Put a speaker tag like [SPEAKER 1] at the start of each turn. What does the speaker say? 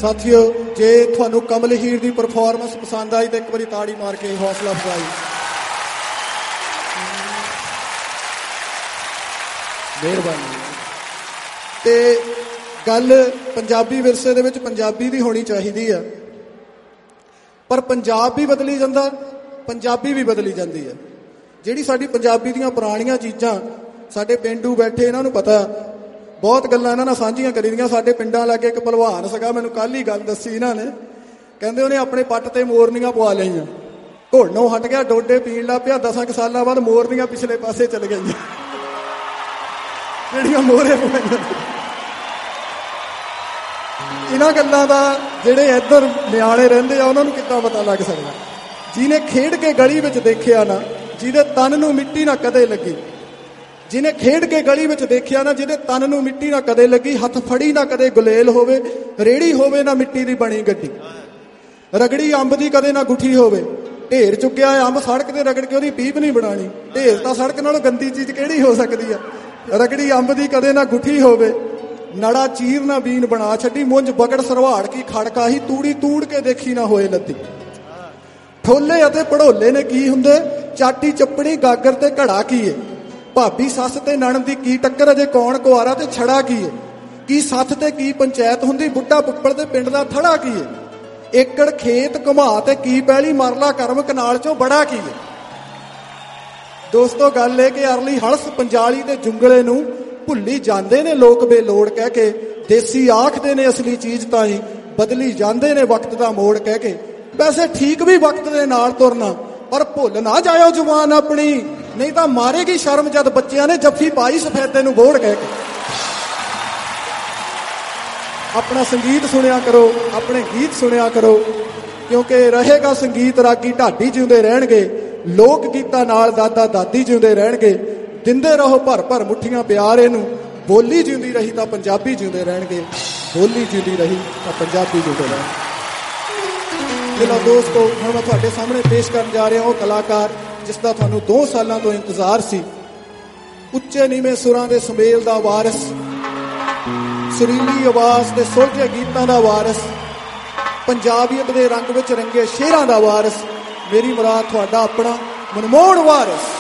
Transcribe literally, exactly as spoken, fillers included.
[SPEAKER 1] ਸਾਥੀਓ, ਜੇ ਤੁਹਾਨੂੰ ਕਮਲ ਹੀਰ ਦੀ ਪਰਫਾਰਮੈਂਸ ਪਸੰਦ ਆਈ ਤਾਂ ਇੱਕ ਵਾਰੀ ਤਾੜੀ ਮਾਰ ਕੇ ਹੌਸਲਾ ਅਫਜ਼ਾਈ। ਮਿਹਰਬਾਨੀ। ਤੇ ਗੱਲ ਪੰਜਾਬੀ ਵਿਰਸੇ ਦੇ ਵਿੱਚ ਪੰਜਾਬੀ ਦੀ ਹੋਣੀ ਚਾਹੀਦੀ ਆ, ਪਰ ਪੰਜਾਬ ਵੀ ਬਦਲੀ ਜਾਂਦਾ, ਪੰਜਾਬੀ ਵੀ ਬਦਲੀ ਜਾਂਦੀ ਹੈ। ਜਿਹੜੀ ਸਾਡੀ ਪੰਜਾਬੀ ਦੀਆਂ ਪੁਰਾਣੀਆਂ ਚੀਜ਼ਾਂ, ਸਾਡੇ ਪੇਂਡੂ ਬੈਠੇ ਇਹਨਾਂ ਨੂੰ ਪਤਾ, ਬਹੁਤ ਗੱਲਾਂ ਇਹਨਾਂ ਨਾਲ ਸਾਂਝੀਆਂ ਕਰੀ ਦੀਆਂ। ਸਾਡੇ ਪਿੰਡਾਂ ਲਾਗੇ ਇੱਕ ਭਲਵਾਨ ਸੀਗਾ, ਮੈਨੂੰ ਕੱਲ੍ਹ ਹੀ ਗੱਲ ਦੱਸੀ ਇਹਨਾਂ ਨੇ, ਕਹਿੰਦੇ ਉਹਨੇ ਆਪਣੇ ਪੱਟ ਤੇ ਮੋਰਨੀਆਂ ਪਵਾ ਲਈਆਂ, ਘੋੜਨੋਂ ਹਟ ਗਿਆ, ਡੋਡੇ ਪੀਣ ਲੱਗ ਪਿਆ, ਦਸਾਂ ਕੁ ਸਾਲਾਂ ਬਾਅਦ ਮੋਰਨੀਆਂ ਪਿਛਲੇ ਪਾਸੇ ਚਲ ਗਈਆਂ ਜਿਹੜੀਆਂ ਮੋਹਰੇ ਪਵਾਈਆਂ। ਇਹਨਾਂ ਗੱਲਾਂ ਦਾ ਜਿਹੜੇ ਇੱਧਰ ਨਿਆਣੇ ਰਹਿੰਦੇ ਆ ਉਹਨਾਂ ਨੂੰ ਕਿੱਦਾਂ ਪਤਾ ਲੱਗ ਸਕਦਾ? ਜਿਹਨੇ ਖੇਡ ਕੇ ਗਲੀ ਵਿੱਚ ਦੇਖਿਆ ਨਾ, ਜਿਹਦੇ ਤਨ ਨੂੰ ਮਿੱਟੀ ਨਾ ਕਦੇ ਲੱਗੀ, ਜਿਹਨੇ ਖੇਡ ਕੇ ਗਲੀ ਵਿੱਚ ਦੇਖਿਆ ਨਾ, ਜਿਹਦੇ ਤਨ ਨੂੰ ਮਿੱਟੀ ਨਾ ਕਦੇ ਲੱਗੀ, ਹੱਥ ਫੜੀ ਨਾ ਕਦੇ ਗੁਲੇਲ ਹੋਵੇ, ਰੇੜੀ ਹੋਵੇ ਨਾ ਮਿੱਟੀ ਦੀ ਬਣੀ ਗੱਡੀ, ਰਗੜੀ ਅੰਬ ਦੀ ਕਦੇ ਨਾ ਗੁੱਠੀ ਹੋਵੇ, ਢੇਰ ਚੁੱਕਿਆ ਅੰਬ ਸੜਕ ਤੇ ਰਗੜ ਕੇ ਉਹਦੀ ਪੀਪ ਨਹੀਂ ਬਣਾਣੀ, ਢੇਰ ਤਾਂ ਸੜਕ ਨਾਲੋਂ ਗੰਦੀ ਚੀਜ਼ ਕਿਹੜੀ ਹੋ ਸਕਦੀ ਆ? ਰਗੜੀ ਅੰਬ ਦੀ ਕਦੇ ਨਾ ਗੁੱਠੀ ਹੋਵੇ, ਨੜਾ ਚੀਰ ਨਾ ਬੀਨ ਬਣਾ ਛੱਡੀ, ਮੁੰਜ ਬਗੜ ਸਰਵਾੜ ਕੀ ਖੜਕਾ ਹੀ, ਤੂੜੀ ਤੂੜ ਕੇ ਦੇਖੀ ਨਾ ਹੋਏ ਲੱਦੀ। ਠੋਲੇ ਅਤੇ ਪੜੋਲੇ ਨੇ ਕੀ ਹੁੰਦੇ, ਚਾਟੀ ਚੱਪੜੀ ਗਾਗਰ ਤੇ ਘੜਾ ਕੀ ਏ, ਭਾਬੀ ਸੱਸ ਤੇ ਨਣਦ ਦੀ ਕੀ ਟੱਕਰ, ਅਜੇ ਕੌਣ ਕੁਆਰਾ ਤੇ ਛੜਾ ਕੀ ਏ, ਕੀ ਸੱਥ ਤੇ ਕੀ ਪੰਚਾਇਤ ਹੁੰਦੀ, ਬੁੱਢਾ ਪੁੱਪੜ ਤੇ ਪਿੰਡ ਦਾ ਥੜਾ ਕੀ ਏ, ਏਕੜ ਖੇਤ ਘੁਮਾ ਤੇ ਕੀ ਪੈਲੀ, ਮਰਲਾ ਕਰਮ ਕਨਾਲ ਚੋਂ ਬੜਾ ਕੀ ਏ। ਦੋਸਤੋ, ਗੱਲ ਇਹ ਕਿ ਅਰਲੀ ਹਲਸ ਪੰਜਾਲੀ ਤੇ ਜੁੰਗਲੇ ਨੂੰ ਭੁੱਲੀ ਜਾਂਦੇ ਨੇ ਲੋਕ ਬੇਲੋੜ ਕਹਿ ਕੇ, ਦੇਸੀ ਆਖਦੇ ਨੇ ਅਸਲੀ ਚੀਜ਼ ਤਾਂ ਹੀ, ਬਦਲੀ ਜਾਂਦੇ ਨੇ ਵਕਤ ਦਾ ਮੋੜ ਕਹਿ ਕੇ। ਵੈਸੇ ਠੀਕ ਵੀ ਵਕਤ ਦੇ ਨਾਲ ਤੁਰਨਾ, ਪਰ ਭੁੱਲ ਨਾ ਜਾਇਓ ਜ਼ੁਬਾਨ ਆਪਣੀ, ਨਹੀਂ ਤਾਂ ਮਾਰੇਗੀ ਸ਼ਰਮ ਜਦ ਬੱਚਿਆਂ ਨੇ ਜੱਫੀ ਪਾਈ ਸਫੈਦੇ ਨੂੰ ਬੋੜ ਕਹਿ ਕੇ। ਆਪਣਾ ਸੰਗੀਤ ਸੁਣਿਆ ਕਰੋ, ਆਪਣੇ ਗੀਤ ਸੁਣਿਆ ਕਰੋ, ਕਿਉਂਕਿ ਰਹੇਗਾ ਸੰਗੀਤ ਰਾਗੀ ਢਾਡੀ ਜਿਉਂਦੇ ਰਹਿਣਗੇ, ਲੋਕ ਗੀਤਾਂ ਨਾਲ ਦਾਦਾ ਦਾਦੀ ਜਿਉਂਦੇ ਰਹਿਣਗੇ। ਦਿੰਦੇ ਰਹੋ ਭਰ ਭਰ ਮੁੱਠੀਆਂ ਪਿਆਰ ਇਹਨੂੰ, ਬੋਲੀ ਜਿਉਂਦੀ ਰਹੀ ਤਾਂ ਪੰਜਾਬੀ ਜਿਉਂਦੇ ਰਹਿਣਗੇ, ਬੋਲੀ ਜਿਉਂਦੀ ਰਹੀ ਤਾਂ ਪੰਜਾਬੀ ਜਿਉਂਦੇ ਰਹਿਣਗੇ। ਮੇਰਾ ਦੋਸਤੋ, ਹੁਣ ਮੈਂ ਤੁਹਾਡੇ ਸਾਹਮਣੇ ਪੇਸ਼ ਕਰਨ ਜਾ ਰਿਹਾ ਉਹ ਕਲਾਕਾਰ ਜਿਸ ਦਾ ਤੁਹਾਨੂੰ ਦੋ ਸਾਲਾਂ ਤੋਂ ਇੰਤਜ਼ਾਰ ਸੀ। ਉੱਚੇ ਨੀਵੇਂ ਸੁਰਾਂ ਦੇ ਸੁਮੇਲ ਦਾ ਵਾਰਿਸ, ਸੁਰੀਲੀ ਆਵਾਜ਼ ਦੇ ਸੁਲਝੇ ਗੀਤਾਂ ਦਾ ਵਾਰਿਸ, ਪੰਜਾਬੀਅਤ ਦੇ ਰੰਗ ਵਿੱਚ ਰੰਗੇ ਸ਼ੇਰਾਂ ਦਾ ਵਾਰਿਸ, ਮੇਰੀ ਮੁਰਾਦ ਤੁਹਾਡਾ ਆਪਣਾ ਮਨਮੋਹਨ ਵਾਰਿਸ।